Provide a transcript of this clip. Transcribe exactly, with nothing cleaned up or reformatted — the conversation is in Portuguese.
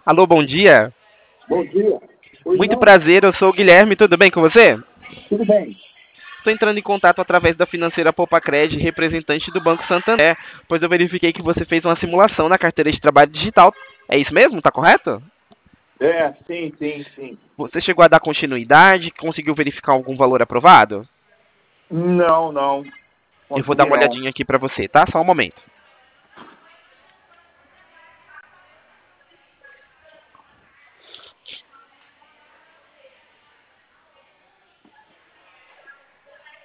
Alô, bom dia. Bom dia. Oi, Muito não? prazer, eu sou o Guilherme, tudo bem com você? Tudo bem. Estou entrando em contato através da financeira Poupacred, representante do Banco Santander, pois eu verifiquei que você fez uma simulação na carteira de trabalho digital. É isso mesmo? Tá correto? É, sim, sim, sim. Você chegou a dar continuidade? Conseguiu verificar algum valor aprovado? Não, não. Eu vou dar Consegui uma não. olhadinha aqui para você, tá? Só um momento.